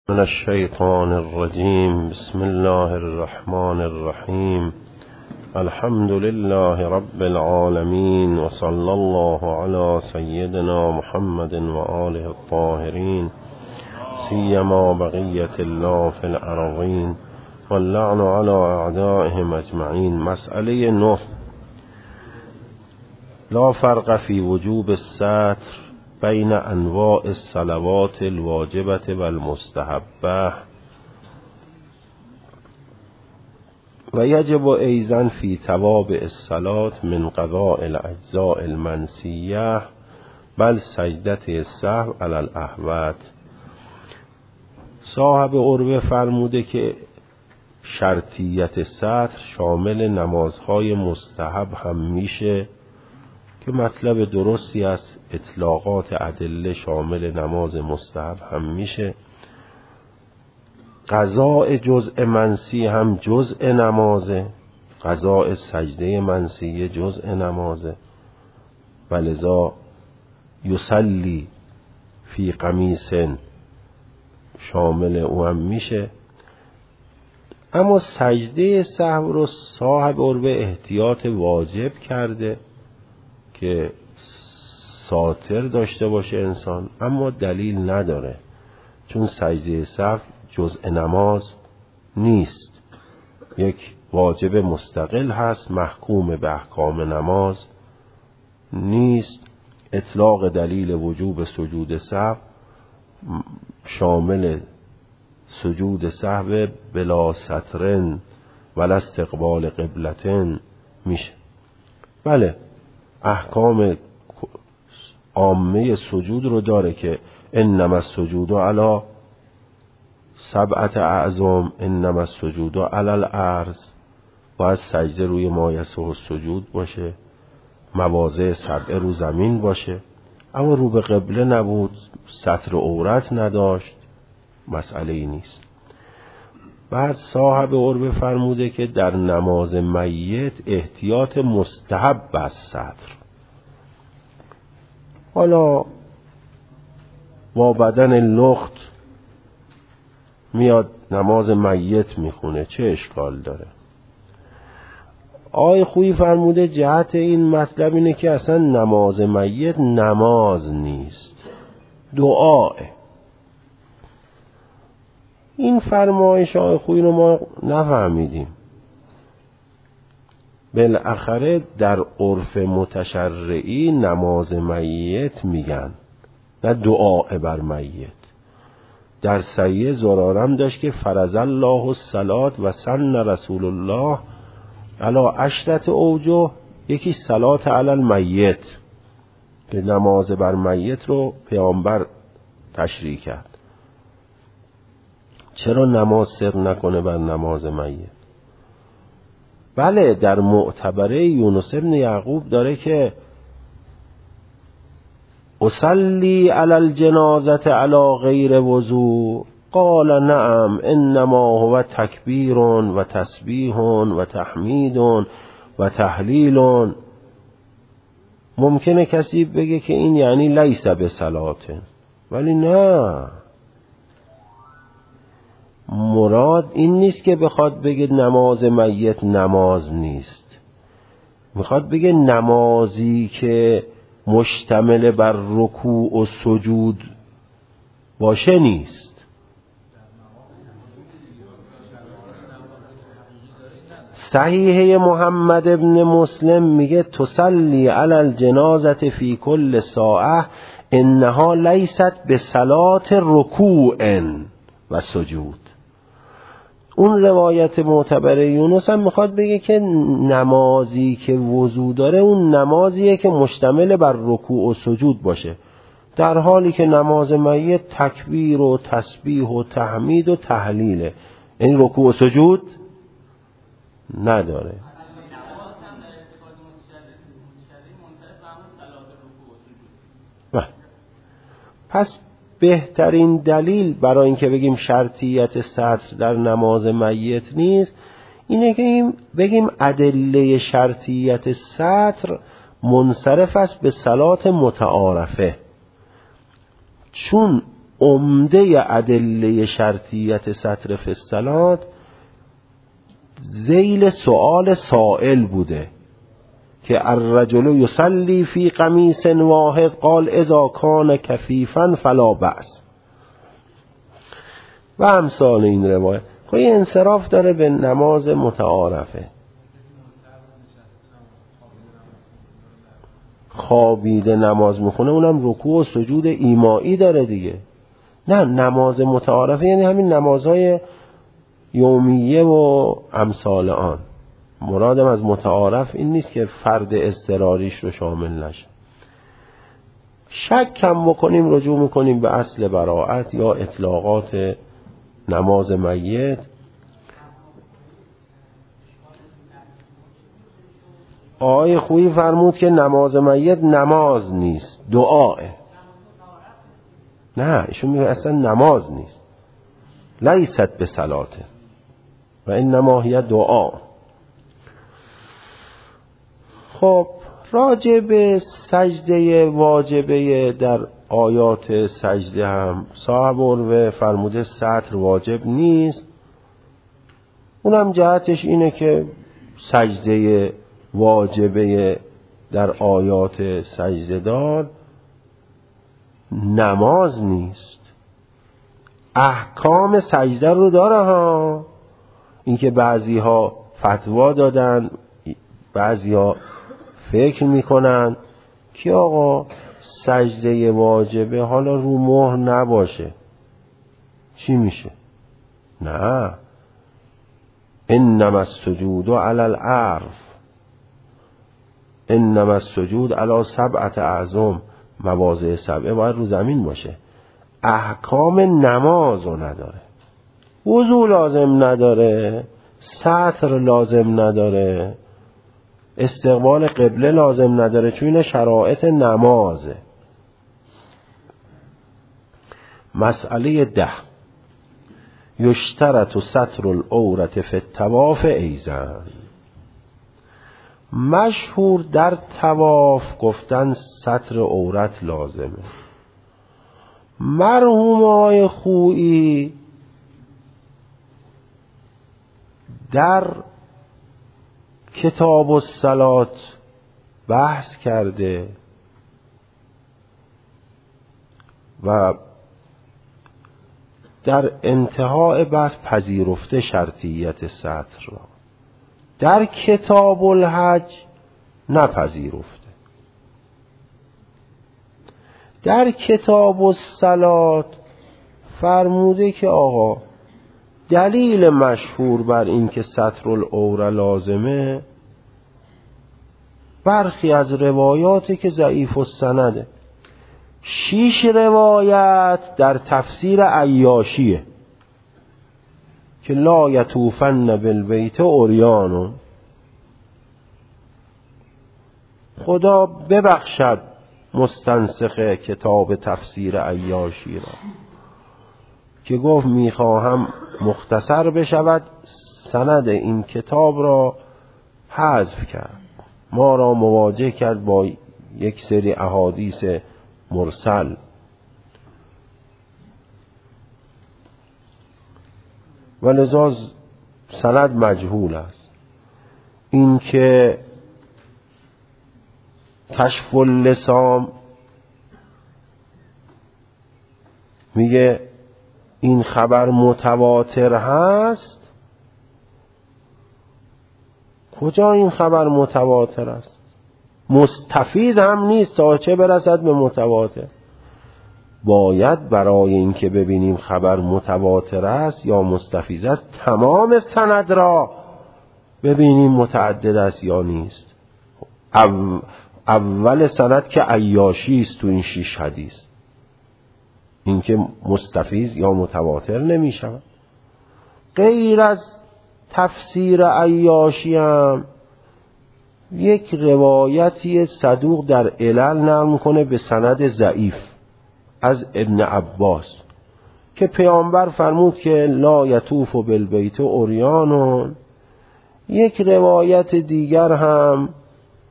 من الشيطان الرجيم. بسم الله الرحمن الرحيم. الحمد لله رب العالمين، وصلى الله على سيدنا محمد وآله الطاهرين، سيما بقية الله في الأرضين، واللعن على أعدائهم أجمعين. مسألة 9. لا فرق في وجوب الستر بين انواع الصلوات الواجبة والمستحبة، ويجب أيضا في توابع الصلاة من قضاء الأجزاء المنسية بل سجدة السهو على الأحوات. صاحب عربه فرموده که شرطیت ستر شامل نمازهای مستحب هم میشه که مطلب درستی است. اطلاقات ادله شامل نماز مستحب هم میشه. قضاء جزء منسی هم جزء نمازه، قضاء سجده منسیه جزء نمازه، ولذا یصلی فی قمیص شامل او هم میشه. اما سجده سهو رو صاحب عربه احتیاط واجب کرده که ساتر داشته باشه انسان، اما دلیل نداره، چون سجده سهو جزء نماز نیست، یک واجب مستقل هست، محکوم به احکام نماز نیست. اطلاق دلیل وجوب سجود سهو شامل سجود سهو بلا سترن ولا استقبال قبلتن میشه. بله، احکام عامه سجود رو داره که انما السجود علی 7 اعظم، انما السجود علی الارض، باید سجده روی ما یسع السجود باشه، مواضع 7 رو زمین باشه، اما رو به قبله نبود، ستر عورت نداشت، مسئله ای نیست. بعد صاحب عربه فرموده که در نماز میت احتیاط مستحب است ستر. حالا با بدن لخت میاد نماز میت میخونه، چه اشکال داره؟ آقای خویی فرموده جهت این مطلب اینه که اصلا نماز میت نماز نیست، دعاه. این فرمایش آقای خویی رو ما نفهمیدیم. بالاخره در عرف متشرعی نماز میت میگن، نه دعا بر میت. در صحیح زرارم داشت که فرض الله الصلاة و سن رسول الله علی 10 اوجه، یکی صلات علی المیت که نماز بر میت رو پیامبر تشریع کرد. چرا نماز سر نکنه بر نماز میت؟ بله، در معتبره یونس ابن یعقوب داره که اصلی علی الجنازه علی غیر وضو، قال نعم انما هو تکبیر و تسبیح و تحمید و تهلیل. ممکنه کسی بگه که این یعنی لیس بصلات، ولی نه، مراد این نیست که بخواد بگه نماز میت نماز نیست، میخواد بگه نمازی که مشتمل بر رکوع و سجود باشه نیست. صحیحه محمد ابن مسلم میگه تصلی علی الجنازه فی کل ساعه انها لیست بصلات رکوع و سجود. اون روایت معتبر یونس هم میخواد بگه که نمازی که وضو داره اون نمازیه که مشتمل بر رکوع و سجود باشه، در حالی که نماز میت تکبیر و تسبیح و تحمید و تهلیله، یعنی رکوع و سجود نداره. پس بهترین دلیل برای اینکه بگیم شرطیت ستر در نماز میت نیست اینه که بگیم ادله شرطیت ستر منصرف است به صلات متعارفه، چون عمده ادله شرطیت ستر فی الصلاة ذیل سؤال سائل بوده که الرجل یصلی فی قمیص واحد قال اذا کان کفیفا فلا بأس و امثال این روایت. این انصراف داره به نماز متعارفه. خوابیده نماز میخونه اونم رکوع و سجود ایمائی داره دیگه. نه، نماز متعارفه یعنی همین نمازهای یومیه و امثال آن. مرادم از متعارف این نیست که فرد اضطراریش رو شامل نشه. شک کم بکنیم رجوع میکنیم به اصل براءت یا اطلاقات نماز میت. آقای خویی فرمود که نماز میت نماز نیست، دعاه. نه، ایشون میگه اصلا نماز نیست، لیست به صلاته و انما هی دعا. خب راجع به سجده واجبه در آیات سجده هم صاحب اروه فرموده سطر واجب نیست. اونم جهتش اینه که سجده واجبه در آیات سجده دار نماز نیست، احکام سجده رو داره ها. اینکه بعضی ها فتوا دادن، بعضی ها فکر میکنن که آقا سجده واجبه حالا رو مهر نباشه چی میشه؟ نه، انما السجود علی العرف، انما السجود علی سبعة اعظم، مواضع سبعه باید رو زمین باشه. احکام نماز رو نداره، وضو لازم نداره، سطر لازم نداره، استقبال قبله لازم نداره، چون این شرایط نمازه. مسئله 10 یشترط ستر العورة فی الطواف ایضا. مشهور در طواف گفتن ستر عورت لازمه. مرحوم آقای خویی در کتاب الصلاة بحث کرده و در انتهای بحث پذیرفته شرطیت ستر را، در کتاب الحج نپذیرفته. در کتاب الصلاة فرموده که آقا دلیل مشهور بر این که ستر العوره لازمه برخی از روایاتی که ضعیف السنده. 6 روایت در تفسیر عیاشیه که لا یطوفن بالبیت عریان. خدا ببخشد مستنسخ کتاب تفسیر عیاشی را که گفت میخواهم مختصر بشود، سند این کتاب را حذف کرد، ما را مواجه کرد با یک سری احادیث مرسل. و لذا سند مجهول است. این که کشف اللسان میگه این خبر متواتر هست، کجا این خبر متواتر است؟ مستفیض هم نیست تا چه برسد به متواتر. باید برای اینکه ببینیم خبر متواتر است یا مستفیض است تمام سند را ببینیم متعدد است یا نیست. اول سند که عیاشی است تو این 6 حدیث، این که مستفیض یا متواتر نمی شود. غیر از تفسیر عیاشی هم یک روایتی صدوق در علل نقل میکنه به سند ضعیف از ابن عباس که پیامبر فرمود که لا یطوف بالبیت عریان. یک روایت دیگر هم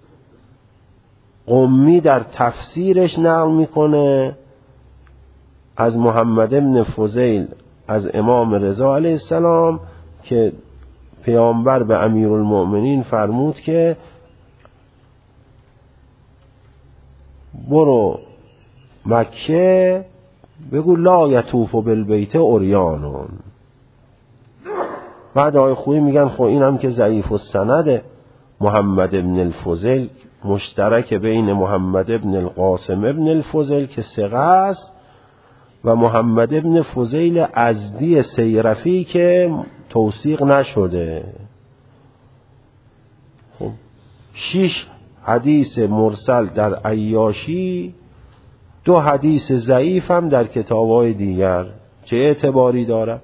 قمی در تفسیرش نقل میکنه از محمد ابن فضیل از امام رضا علیه السلام که پیامبر به امیرالمؤمنین فرمود که برو مکه بگو لا یطوف بالبیت عریانون. بعد آقای خویی میگن خب این هم که ضعیف السند، محمد ابن الفضیل مشترک بین محمد ابن القاسم ابن الفضیل که ثقه است و محمد ابن فضیل ازدی سیرفی که توثیق نشده. خب 6 حدیث مرسل در عیاشی، 2 حدیث ضعیف هم در کتاب‌های دیگر، چه اعتباری دارد؟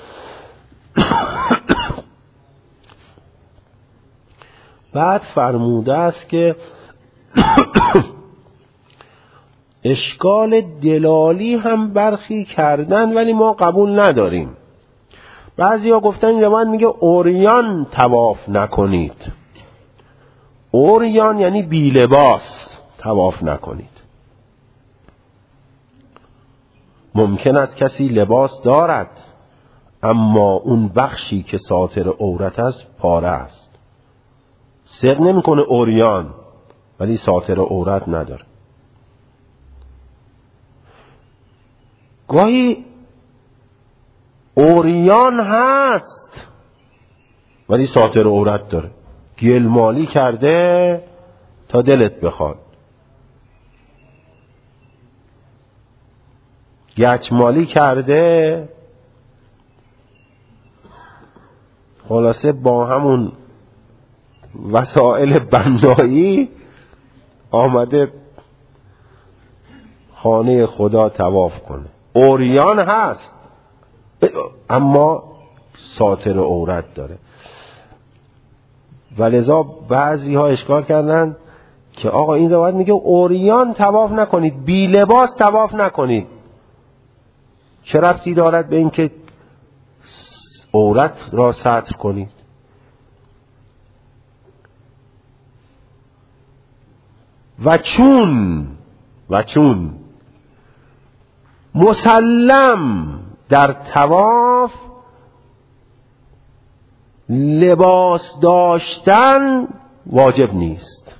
بعد فرموده است که اشکال دلالی هم برخی کردن ولی ما قبول نداریم. بعضیا گفتن این روایت میگه عریان طواف نکنید. عریان یعنی بی لباس طواف نکنید. ممکن است کسی لباس دارد اما اون بخشی که ساتر عورت است پاره است. صدق نمیکنه عریان ولی ساتر عورت نداره. گاهی عریان هست ولی ساتر عورت داره، گلمالی کرده تا دلت بخواد، گچمالی کرده، خلاصه با همون وسایل بنایی آمده خانه خدا طواف کنه. عریان هست اما ساتر عورت داره. ولذا بعضی ها اشکال کردن که آقا این روایت میگه عریان طواف نکنید، بی لباس طواف نکنید. چه ربطی دارد به این که عورت را ستر کنید؟ و چون مسلم در طواف لباس داشتن واجب نیست.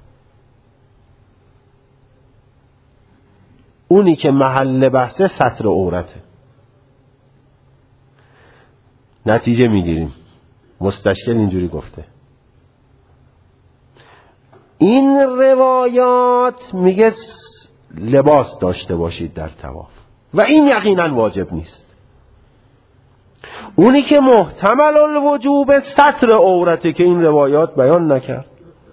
اونی که محل بحثه ستر عورته. نتیجه میگیریم مستشکل اینجوری گفته. این روایات میگه لباس داشته باشید در طواف و این یقینا واجب نیست. اونی که محتمل الوجوب ستر عورته که این روایات بیان نکرد.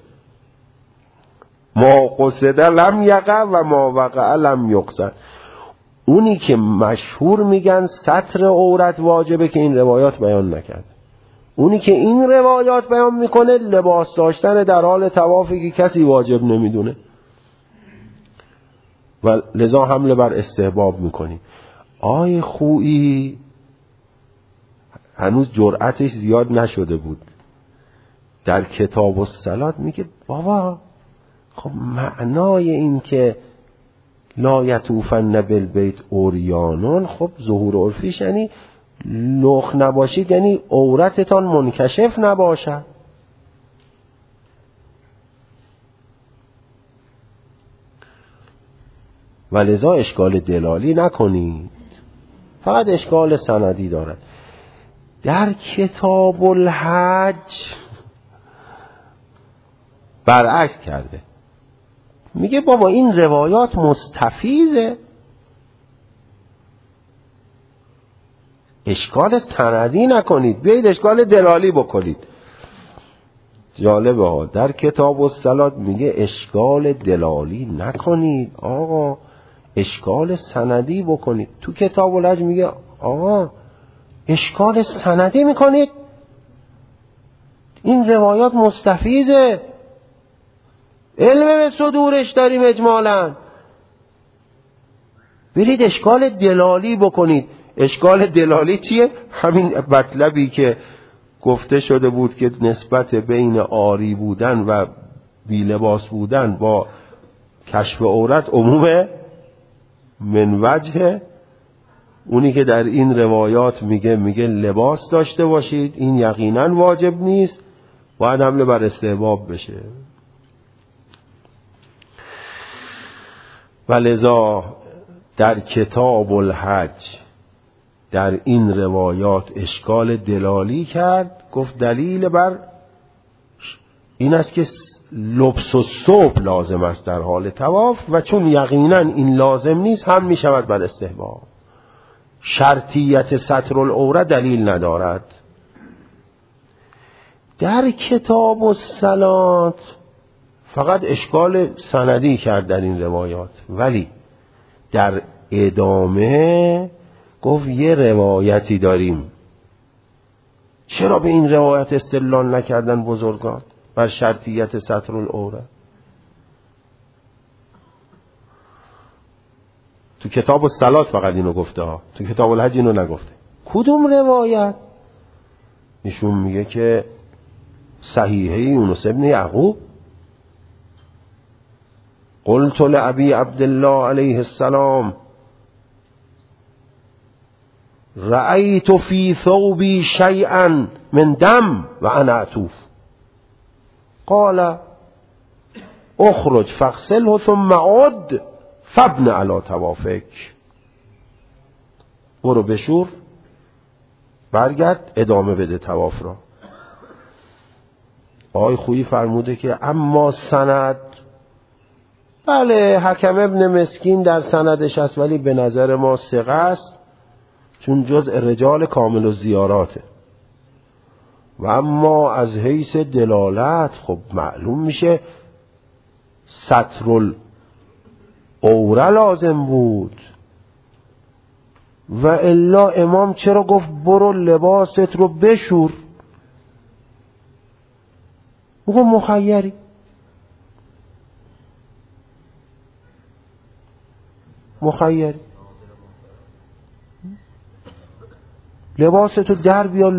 ما قصد لم یقع و ما وقع لم یقصد. اونی که مشهور میگن ستر عورت واجبه که این روایات بیان نکرد. اونی که این روایات بیان میکنه لباس داشتن در حال طوافی که کسی واجب نمیدونه و لذا حمله بر استحباب میکنیم. آی خویی هنوز جرأتش زیاد نشده بود، در کتاب الصلات میگه بابا خب معنای این که لا یطوفن بالبیت عریانون، خب ظهور عرفیش یعنی لخ نباشید، یعنی عورتتان منکشف نباشد. ولذا اشکال دلالی نکنید، فقط اشکال سندی دارد. در کتاب الحج برعکس کرده، میگه بابا این روایات مستفیضه، اشکال سندی نکنید، بیایید اشکال دلالی بکنید. جالبه ها، در کتاب الصلات میگه اشکال دلالی نکنید آقا، اشکال سندی بکنید. تو کتاب الحج میگه آقا اشکال سندی میکنید، این روایات مستفیضه، علم به صدورش داریم اجمالاً، برید اشکال دلالی بکنید. اشکال دلالی چیه؟ همین مطلبی که گفته شده بود که نسبت بین عاری بودن و بی لباس بودن با کشف عورت عمومه من وجه اونی که در این روایات میگه لباس داشته باشید، این یقینا واجب نیست، باید حمله بر استحباب بشه. ولذا در کتاب الحج در این روایات اشکال دلالی کرد، گفت دلیل بر این است که لبس الثوب لازم است در حال طواف و چون یقینا این لازم نیست هم می شود بر استحباب. شرطیت ستر العوره دلیل ندارد. در کتاب الصلات فقط اشکال سندی کرد در این روایات، ولی در ادامه گفت یه روایتی داریم. چرا به این روایت استدلال نکردن بزرگان بر شرطیت ستر العوره؟ تو کتاب الصلات فقط اینو گفته ها، تو کتاب الحج اینو نگفته. کدوم روایت؟ ایشون میگه که صحیحه یونس ابن یعقوب، قلت لأبی عبدالله علیه السلام رأیت فی ثوبی شیئا من دم و انا عطوف قال اخرج فاغسله ثم عد فابن علی طوافک. برو بشور، برگرد، ادامه بده طواف را. آقای خویی فرموده که اما سند، بله حکم ابن مسکین در سندش است ولی به نظر ما ثقه است چون جزء رجال کامل و زیاراته. و اما از حیث دلالت خب معلوم میشه ستر العوره لازم بود، و الا امام چرا گفت برو لباست رو بشور؟ بگو مخیری. لباستو در بیا،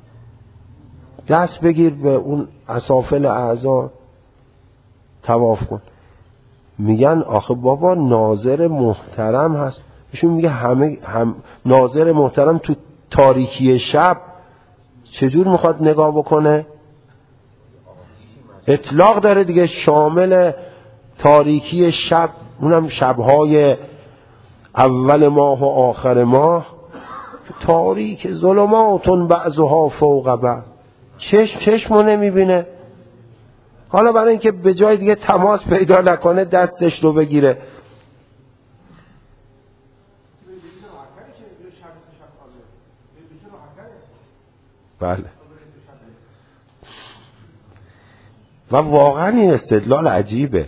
دست بگیر به اون اسافل اعضا طواف کن. میگن آخه بابا ناظر محترم هست. ایشون میگه هم ناظر محترم تو تاریکی شب چجور میخواد نگاه بکنه؟ اطلاق داره دیگه، شامل تاریکی شب، اونم شبهای اول ماه و آخر ماه، تاریک ظلماتون بعضها فوق بعض، چشمو نمیبینه. حالا برای اینکه به جای دیگه تماس پیدا نکنه دستش رو بگیره. بله. و واقعا این استدلال عجیبه.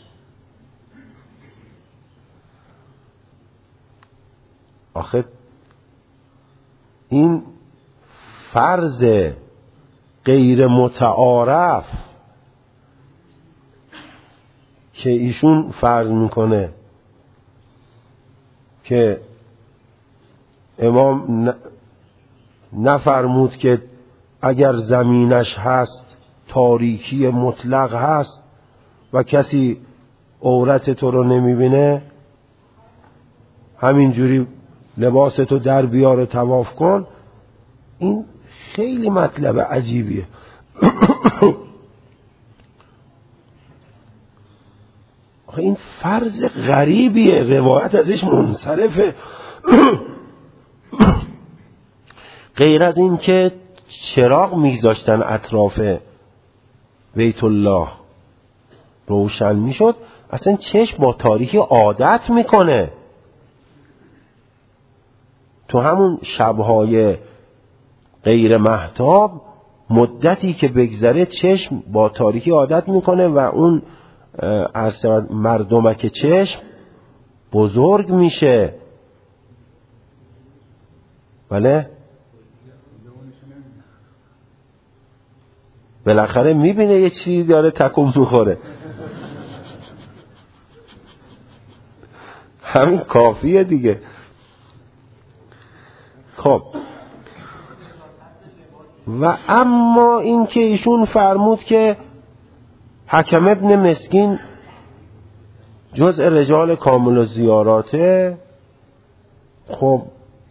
آخه این فرض غیر متعارف که ایشون فرض میکنه که امام نفرمود که اگر زمینش هست تاریکی مطلق هست و کسی عورت تو رو نمیبینه، همینجوری لباستو در بیار طواف کن. این خیلی مطلب عجیبیه. این فرض غریبیه، روایت ازش منصرفه. غیر از این که چراغ میگذاشتن اطراف بیت الله روشن میشد، اصلا چشم با تاریکی عادت میکنه. تو همون شبهای غیر مهتاب مدتی که بگذره چشم با تاریکی عادت میکنه و اون مردمک چشم بزرگ میشه. بله بالاخره میبینه یه چیزی داره تکون میخوره. همین کافیه دیگه. خب و اما این که ایشون فرمود که حکم ابن مسکین جزء رجال کامل و زیاراته، خب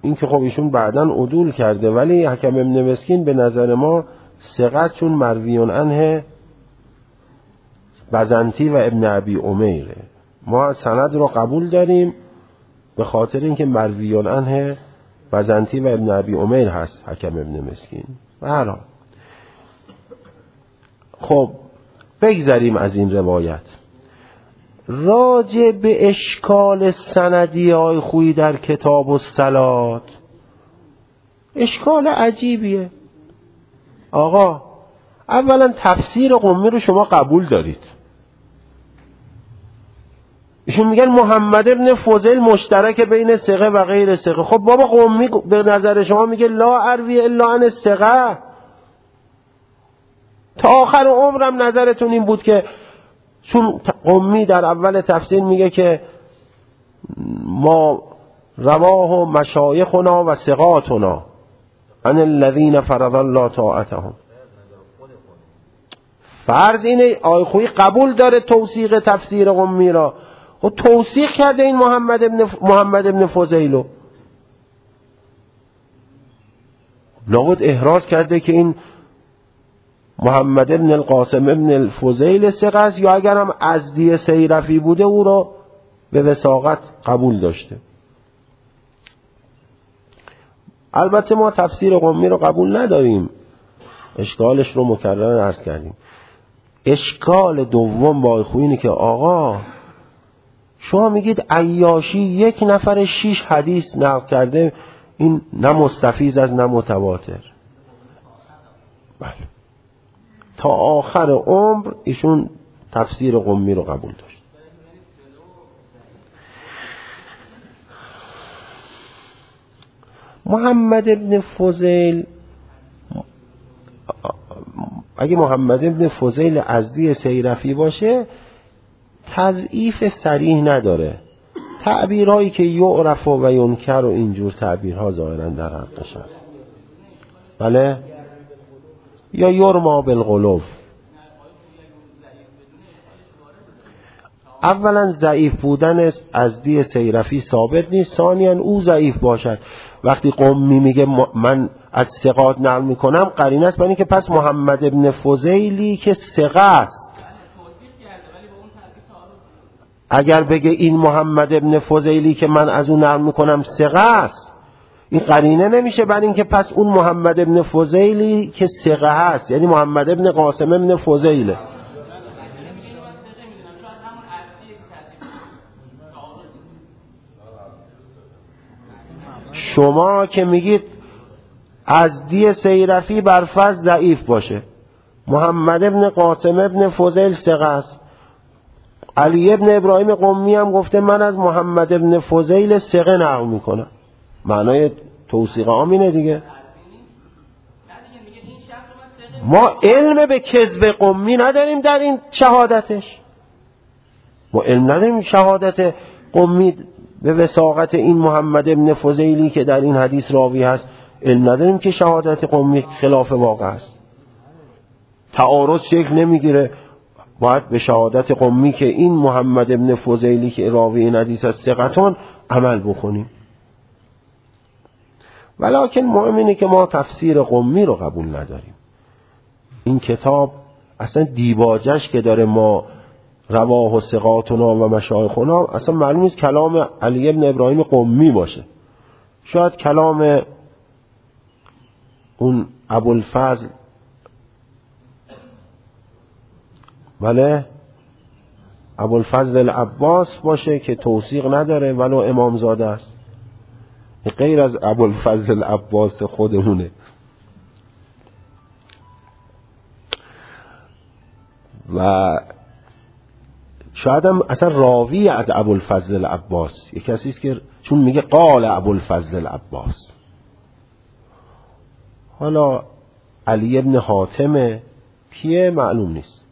این که خب ایشون بعداً عدول کرده، ولی حکم ابن مسکین به نظر ما ثقت، چون مرویون عنه بزنتی و ابن ابی عمیره. ما سند رو قبول داریم به خاطر اینکه مرویون عنه بزنتی و ابن ابی عمیر هست حکم ابن مسکین. برای خب بگذریم از این روایت. راجع به اشکال سندی های خویی در کتاب الصلات، اشکال عجیبیه. آقا اولا تفسیر قمی رو شما قبول دارید. ایشون میگن محمد ابن فضیل مشترک بین ثقه و غیر ثقه. خب بابا قمی به نظر شما میگه لا اروی الا عن الثقه. تا آخر عمرم نظرتون این بود که چون قمی در اول تفسیر میگه که ما رواه و مشایخنا و ثقاتنا عن الذین فرض الله طاعتهم. فرض اینه آیه خویی قبول داره توثیق تفسیر قمی را و توثیق کرده این محمد ابن فضیلو، لابد احراز کرده که این محمد ابن القاسم ابن الفضیل ثقه است، یا اگرم ازدی سیرفی بوده او را به وثاقت قبول داشته. البته ما تفسیر قمی رو قبول نداریم، اشکالش رو مکررن عرض کردیم. اشکال دوم با خوینی که آقا شما میگید عیاشی 1 نفر 6 حدیث نقل کرده، این نه مستفیض از نه متواتر. بله، تا آخر عمر ایشون تفسیر قمی رو قبول داشت. محمد ابن فضیل، اگه محمد ابن فضیل ازدی سیرفی باشه تضعیف صریح نداره، تعبیرهایی که یعرف و ینکر و اینجور تعبیرها ظاهرا در حقش هست. بله، یا یرما بالغلو. اولا ضعیف بودن ازدی سیرفی ثابت نیست، ثانیا او ضعیف باشد. وقتی قمی میگه من از ثقات نقل میکنم قرینه است برای که پس محمد ابن فضیلی که ثقه است، اگر بگه این محمد ابن فضیلی که من از اون نقل میکنم ثقه است، این قرینه نمیشه برای اینکه پس اون محمد ابن فضیلی که ثقه هست یعنی محمد ابن قاسم ابن فضیله. شما که میگید ازدی سیرفی برفرض ضعیف باشه، محمد ابن قاسم ابن فضیل ثقه است، علی ابن ابراهیم قمی هم گفته من از محمد ابن فضیل ثقه نقل میکنم، معنای توثیق آمینه دیگه. ما علم به کذب قمی نداریم در این شهادتش، ما علم نداریم شهادت قمی به وثاقت این محمد ابن فضیلی که در این حدیث راوی هست، علم نداریم که شهادت قمی خلاف واقع است. تعارض شکل نمیگیره، باید به شهادت قمی که این محمد ابن فضیلی که راوی این حدیث است ثقتون عمل بکنیم. ولکن مهم اینه که ما تفسیر قمی رو قبول نداریم. این کتاب اصلا دیباجش که داره ما رواه و ثقاتنا و مشایخنا، اصلا معلوم نیست کلام علی ابن ابراهیم قمی باشه، شاید کلام اون ابوالفضل، بله، ابوالفضل العباس باشه که توثیق نداره ولو امامزاده است، غیر از ابوالفضل العباس خودمونه. و شاید هم اصلا راوی از ابوالفضل العباس یک کسی است که چون میگه قال ابوالفضل العباس. حالا علی ابن حاتم کیه معلوم نیست.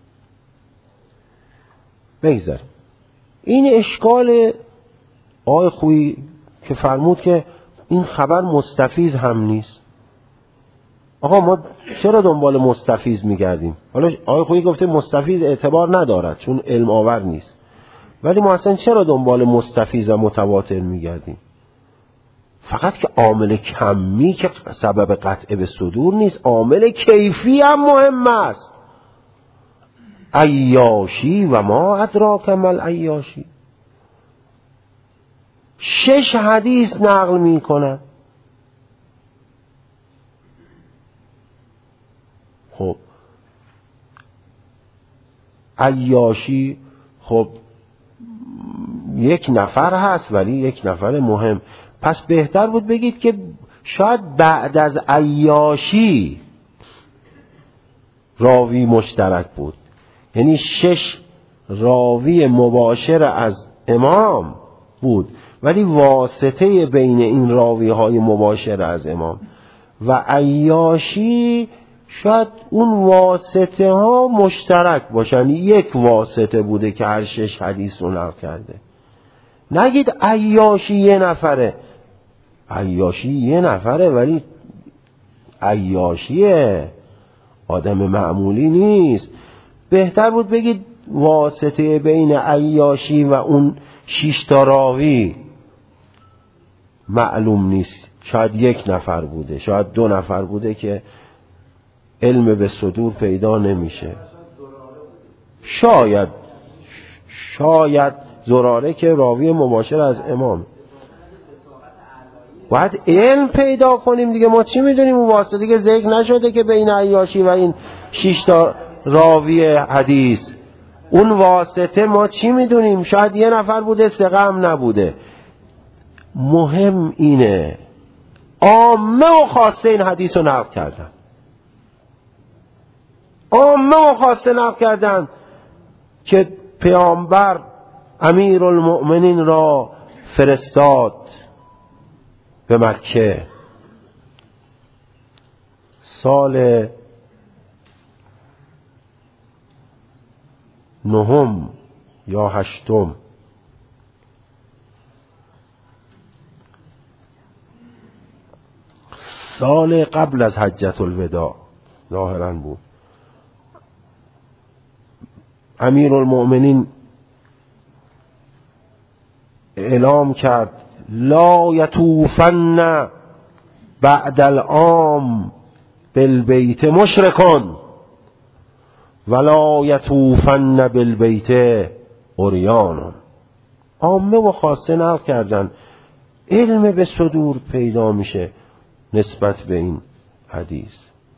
بگذار این اشکال آقای خویی که فرمود که این خبر مستفیض هم نیست. آقا ما چرا دنبال مستفیض میگردیم؟ حالا آقای خویی گفته مستفیض اعتبار ندارد چون علم آور نیست، ولی ما اصلا چرا دنبال مستفیض و متواتر میگردیم؟ فقط که عامل کمی که سبب قطع به صدور نیست، عامل کیفی هم مهم است. عیاشی و ما ادراک مل عیاشی. 6 حدیث نقل می کنن. خب عیاشی خب یک نفر هست ولی یک نفر مهم. پس بهتر بود بگید که شاید بعد از عیاشی راوی مشترک بود، یعنی 6 راوی مباشر از امام بود ولی واسطه بین این راوی های مباشر از امام و عیاشی شاید اون واسطه ها مشترک باشن، یک واسطه بوده که هر 6 حدیث رو نقل کرده. نگید عیاشی یه نفره، عیاشی یه نفره ولی عیاشیه، آدم معمولی نیست. بهتر بود بگید واسطه بین عیاشی و اون 6 تا راوی معلوم نیست، شاید 1 نفر بوده، شاید 2 نفر بوده که علم به صدور پیدا نمیشه. شاید زراره که راوی مباشر از امام. باید علم پیدا کنیم دیگه. ما چی میدونیم؟ اون واسطه دیگه ذکر نشده که بین عیاشی و این 6 تا راوی حدیث، اون واسطه ما چی میدونیم؟ شاید 1 نفر بوده، ثقه هم نبوده. مهم اینه عامه و خاصه این حدیث رو نقل کردن. عامه و خاصه نقل کردن که پیامبر امیرالمؤمنین را فرستاد به مکه سال 9 یا 8 سال قبل از حجة الوداع ظاهراً بود. امیرالمؤمنین اعلام کرد لا یطوفن بعد العام بالبیت مشرکون ولا یطوفن بالبیت عریان. عامه و خاصه نقل کردن. علم به صدور پیدا میشه نسبت به این حدیث.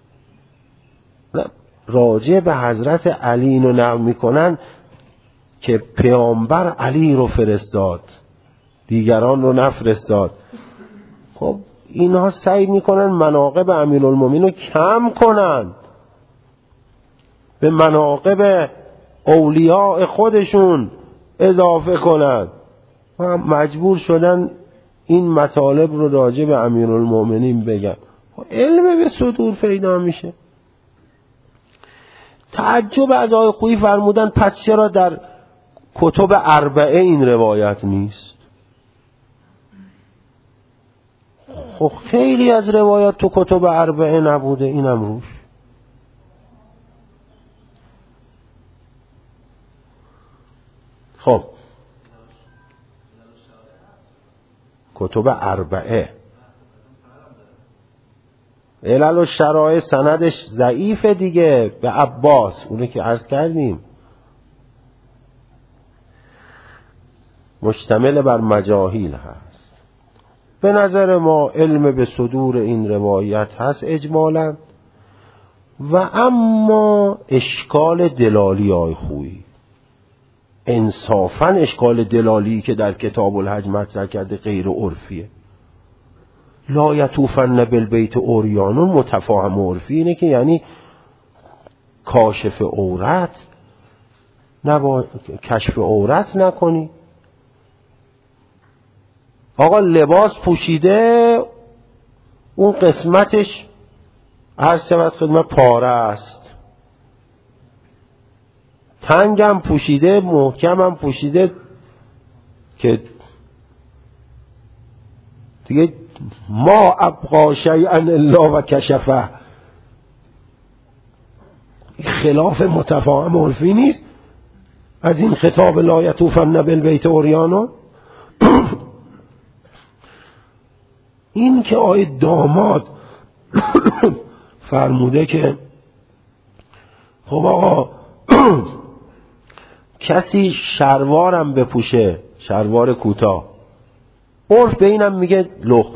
راجع به حضرت علی اینو نقل میکنن که پیامبر علی رو فرستاد، دیگران رو نفرستاد. خب اینها سعی میکنن مناقب امیرالمومنین رو کم کنن، به مناقب اولیاء خودشون اضافه کنن و مجبور شدن این مطالب رو راجع به امیرالمومنین بگن. علم به صدور پیدا میشه. تعجب از آقای خویی فرمودن پس چرا در کتب اربعه این روایت نیست؟ خب خیلی از روایات تو کتب اربعه نبوده، اینم روش. خب کتب اربعه علل و شرائع سندش ضعیفه دیگه، به عباس، اونه که عرض کردیم مشتمل بر مجاهیل هست. به نظر ما علم به صدور این روایت هست اجمالا، و اما اشکال دلالی آی خویی، انصافاً اشکال دلالی که در کتاب الحج مطرح کرده غیر عرفیه. لا یطوفن بالبیت عریانون متفاهم عرفی اینه که یعنی کاشف عورت کشف عورت نکنی. آقا لباس پوشیده اون قسمتش عرض شود خدمت پاره است، تنگم پوشیده محکمم پوشیده که دیگه ما ابقا شیئا الا و کشفه. خلاف متفاهم عرفی نیست از این خطاب لا یطوفن بالبیت عریانون. این که آقای داماد فرموده که خب آقا کسی شلوارم بپوشه، شلوار کوتاه، عرف به اینم میگه لخت.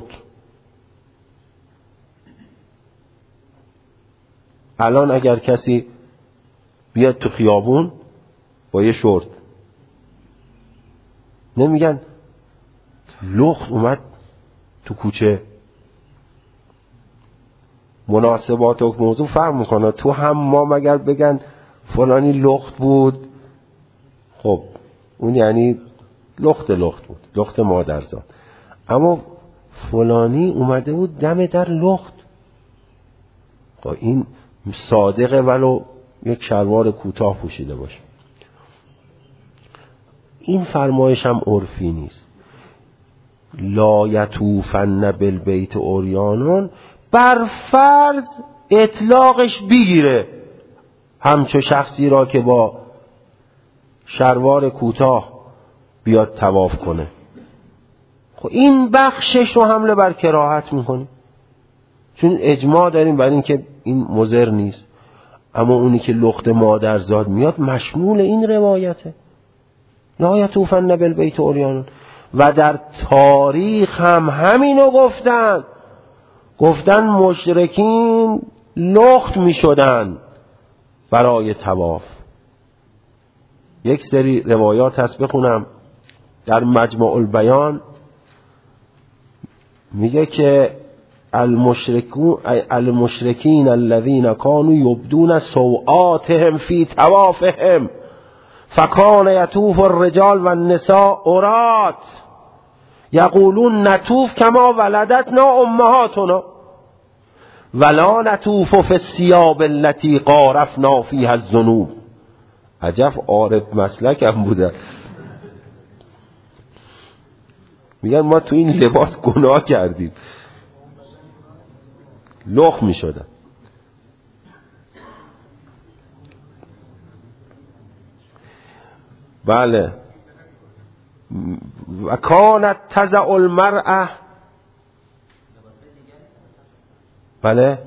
الان اگر کسی بیاد تو خیابون با یه شورت، نمیگن لخت اومد تو کوچه؟ مناسبات و موضوع فرق میکنه. تو حمام اگر بگن فلانی لخت بود، خب اون یعنی لخت بود، لخت مادرزاد. اما فلانی اومده بود دم در لخت، خب این صادقه ولو یک شلوار کوتاه پوشیده باشه. این فرمایش هم عرفی نیست. لا یطوفن بالبیت عریانون بر فرض اطلاقش بگیره همچو شخصی را که با شلوار کوتاه بیاد طواف کنه. خب این بخشش رو حمله بر کراهت میکنیم، چون اجماع داریم بر این که این مضر نیست. اما اونی که لخت مادرزاد میاد مشمول این روایته، لا یطوفن بالبیت عریانون. و در تاریخ هم همینو گفتن مشرکین لخت میشدن برای طواف. یک سری روایات هست بخونم. در مجمع البیان میگه که المشرکین الذین كانوا یبدون سوآتهم فی طوافهم فکان یطوف الرجال والنساء عرات یقولون نطوف کما ولدتنا امهاتنا ولا نطوف فی الثياب التي قارفنا فيها الذنوب. عجب عارف مسلک هم بوده. میگن ما تو این لباس گناه کردیم، لخت می شدن. بله. و کانت تضع المرأه، بله،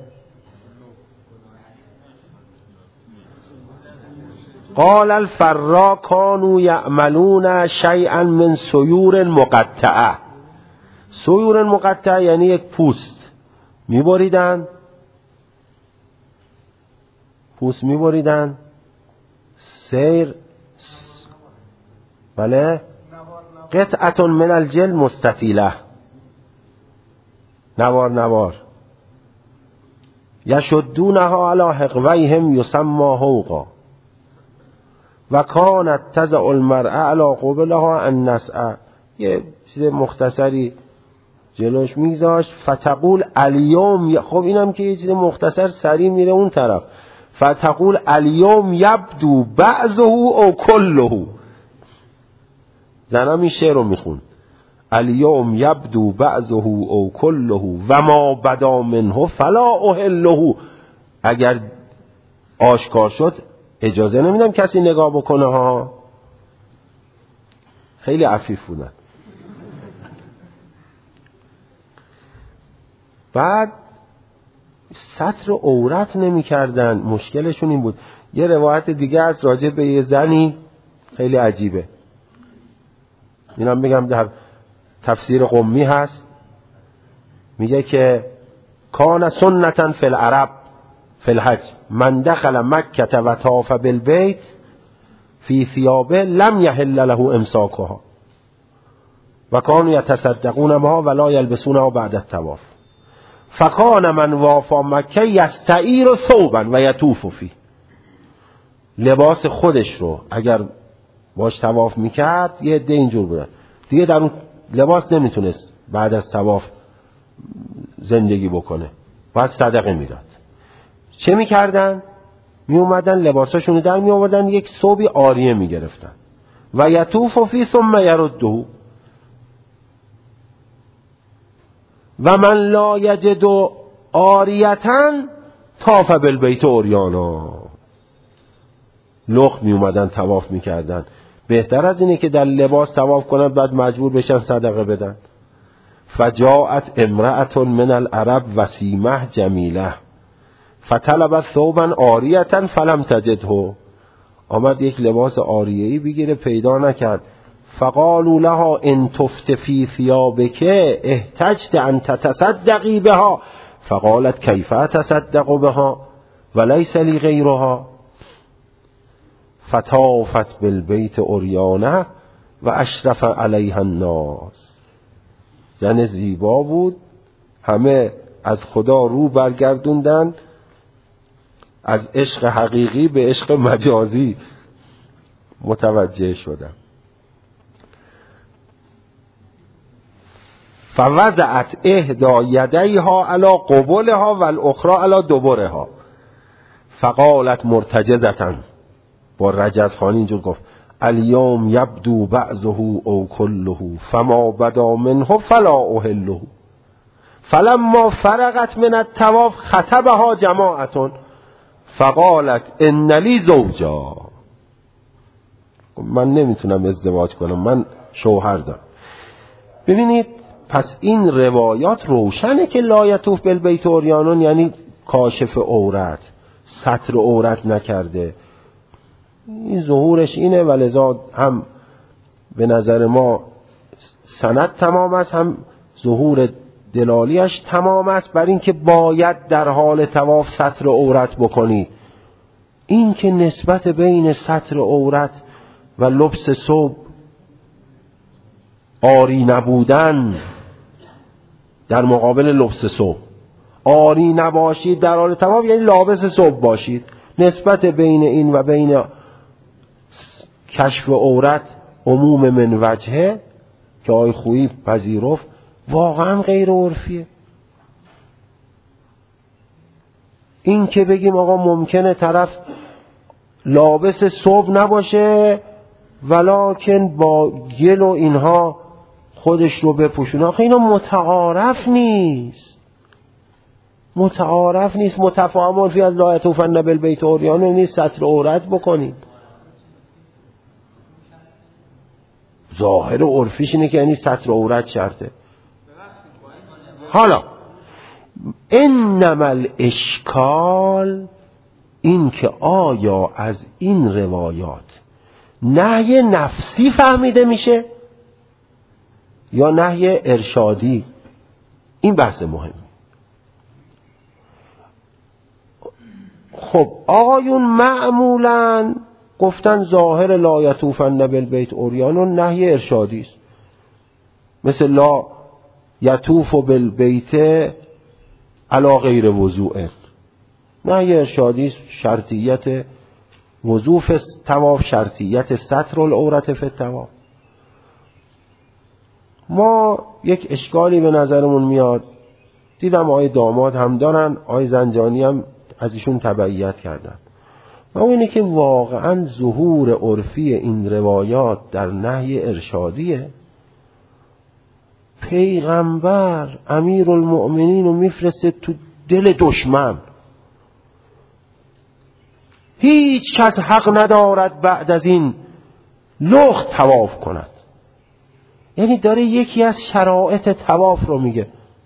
قال الفراء كانوا يعملون شيئا من سيور مقطعه. سیور مقطعه یعنی یک پوست میبریدن، سیر، بله، قطعه من الجلد مستطیله، نوار یشدونها علی حقویهم یسمى حوقا و کانت تضع المرأه علی قبلها النسعه. یه چیز مختصری جلوش میگذاشت. فتقول الیوم، خب اینم که یه چیز مختصر سریع میره اون طرف. فتقول الیوم یبدو بعضه او کله. زنم این شعر رو میخون. الیوم یبدو بعضه او کله و ما بدا منه فلا احله. اگر آشکار شد اجازه نمیدم کسی نگاه بکنه ها. خیلی عفیف بودن. بعد ستر عورت نمی کردن. مشکلشون این بود. یه روایت دیگه از راجع به یه زنی خیلی عجیبه، اینم بگم در تفسیر قمی هست. میگه که کان سنتا فی العرب فی الحج من دخل مکه و طاف بالبیت فی ثیابه لم یحل له امساکها و کانوا یتصدقون بها ولا یلبسونها بعد الطواف فکان من وافا مکه یستعیر ثوبا و یطوف فی. لباس خودش رو اگر باش طواف میکرد، یه عده اینجور بودن دیگه در اون لباس نمیتونست بعد از طواف زندگی بکنه، باید صدقه میداد. چه میکردن؟ میومدن لباساشون رو در میآوردن، یک ثوبی عاریه میگرفتن و یطوف فی ثم یرده و من لا یجد عاریتا طاف بالبیت عریانا. لخت می اومدن طواف میکردن. بهتر از اینه که در لباس طواف کنن بعد مجبور بشن صدقه بدن. فجاءت امرأة من العرب وسیمه جمیله فطلبت ثوبا عاریة فلم تجده. آمد یک لباس عاریه‌ای بگیره پیدا نکرد. فقالوا لها ان تفت فی ثيابك احتجت ان تتصدقی بها فقالت کیف تصدق بها وليس لي غیرها. فطافت بالبیت عریانه و اشرف علیها الناس. زن زیبا بود، همه از خدا رو برگردوندن، از عشق حقیقی به عشق مجازی متوجه شدن. فوضعت احدى یدیها علی قبلها و الاخرى علی دبرها فقالت مرتجزة، با رجزخوانی اینجور گفت الیوم یبدو بعضه او کله فما بدا منه فلا احله. فلما فرغت من الطواف خطبها جماعة فقالت ان لی زوجا. من نمیتونم ازدواج کنم، من شوهر دارم. ببینید پس این روایات روشنه که لا یطوف بالبیت عریان یعنی کاشف عورت، ستر عورت نکرده. این ظهورش اینه و لذا هم به نظر ما سند تمام است، هم ظهور دلالیش تمام است بر این که باید در حال طواف ستر عورت بکنید. این که نسبت بین ستر عورت و لبس ثوب عاری نبودن در مقابل لبس ثوب، عاری نباشید در حال طواف یعنی لابس ثوب باشید. نسبت بین این و بین کشف عورت عموم من وجهه که آقای خویی پذیرفت واقعا غیر عرفیه. این که بگیم آقا ممکنه طرف لابس ثوب نباشه ولکن با گل و اینها خودش رو بپوشونه، آخه اینا متعارف نیست. متفاهم فی از لا یطوفن بالبیت عریان نیست ستر عورت بکنید. ظاهر عرفیش اینه که یعنی ستر عورت شرطه. حالا انما الاشکال این که آیا از این روایات نهی نفسی فهمیده میشه یا نهی ارشادی؟ این بحث مهمه. خب آقایون معمولاً گفتن ظاهر لا یطوفن بالبیت عریان نهی ارشادی است، مثل لا یطوف بالبیت علی غیر وضوء، نهی ارشادی است. شرطیت وضوء فی الطواف، شرطیت ستر العورت فی الطواف. ما یک اشکالی به نظرمون میاد، دیدم آقای داماد هم دارن، آقای زنجانی هم از ایشون تبعیت کردن، و اونی که واقعا ظهور عرفی این روایات در نهی ارشادیه. پیغمبر امیرالمؤمنین رو میفرسته تو دل دشمن، هیچ کس حق ندارد بعد از این لخت طواف کند. یعنی داره یکی از شرایط طواف رو میگه.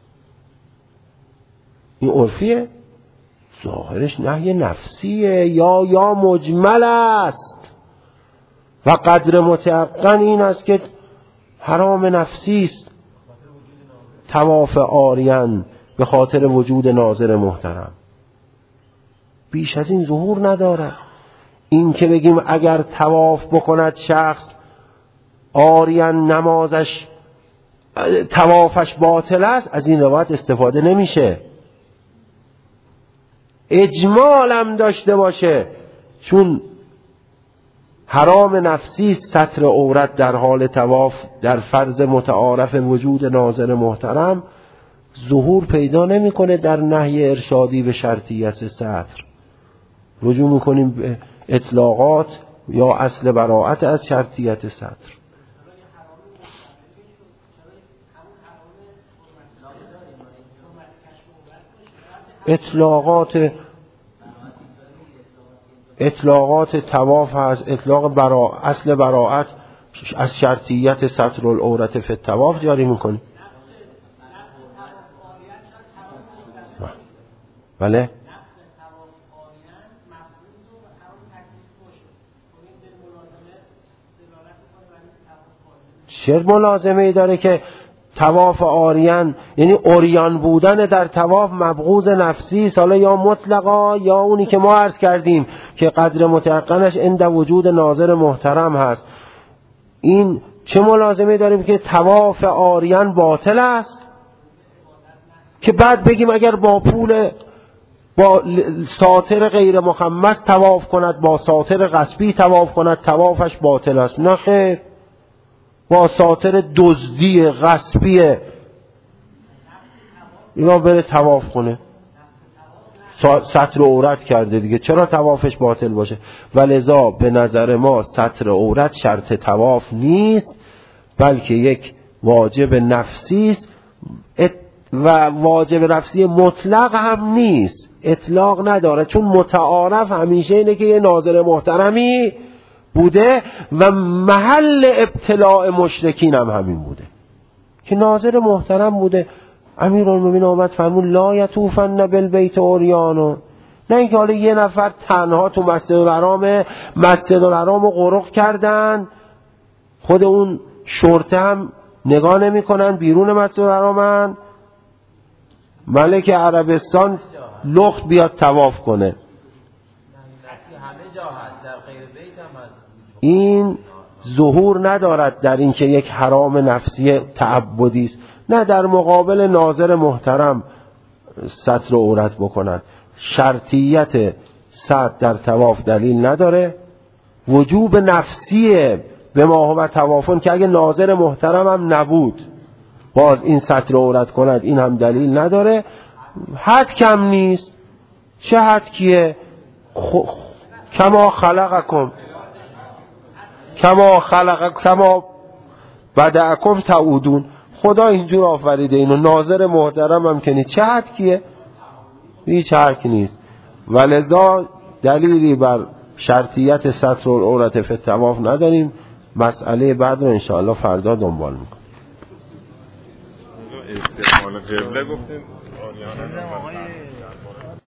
این عرفیه؟ ظاهرش نهی نفسیه یا مجمل است و قدر متعقن این است که حرام نفسی است طواف عاریان به خاطر وجود ناظر محترم. بیش از این ظهور نداره. این که بگیم اگر طواف بکند شخص عاریان نمازش طوافش باطل است، از این روایت استفاده نمیشه. اجمال هم داشته باشه، چون حرام نفسی ستر عورت در حال طواف در فرض متعارف وجود ناظر محترم ظهور پیدا نمیکنه در نهی ارشادی به شرطیت ستر. رجوع میکنیم به اطلاقات یا اصل براءت از شرطیت ستر. اطلاقات طواف هست، اطلاق اصل براءت از شرطیت ستر العورت فی الطواف جاری میکنیم. بله چه ملازمه ای داره که طواف عاریان، یعنی عریان بودن در طواف مبغوض نفسی، حالا یا مطلقا یا اونی که ما عرض کردیم که قدر متيقنش عند وجود ناظر محترم هست. این چه ملازمه داریم که طواف عاریان باطل است که بعد بگیم اگر با پول با ساتر غیر مخمس طواف کند، با ساتر غصبی طواف کند، طوافش باطل است؟ نه خیر، با ساتر دزدی غصبی اینا بره طواف کنه، ستر عورت کرده دیگه، چرا طوافش باطل باشه؟ ولذا به نظر ما ستر عورت شرط طواف نیست، بلکه یک واجب نفسی است و واجب نفسی مطلق هم نیست، اطلاق نداره، چون متعارف همیشه اینه که یه ناظر محترمی بوده و محل ابتلاع مشرکین هم همین بوده که ناظر محترم بوده. امیرالمومنین آمد فرمود لا یطوفن بالبیت عریان، نه اینکه حالا یه نفر تنها تو مسجد الحرام قرق کردن، خود اون شرطه هم نگاه نمی کنن، بیرون مسجد الحرامن، ملک عربستان لخت بیاد طواف کنه. این ظهور ندارد در این که یک حرام نفسی تعبدی است، نه در مقابل ناظر محترم ستر عورت بکنن. شرطیت ستر در طواف دلیل نداره، وجوب نفسیه به ما هو طوافون که اگه ناظر محترم هم نبود باز این ستر عورت کند، این هم دلیل نداره. حد کم نیست، چه حد کیه؟ کما خلقکم کما بدأکم تعودون، خدا اینجور آفریده اینو، ناظر محترم هم کنی، چه حد کیه؟ هیچ حد نیست. ولذا دلیلی بر شرطیت ستر العورت فی الطواف نداریم. مسئله بعد رو انشاءالله فردا دنبال میکنیم. استعمال قبله گفتیم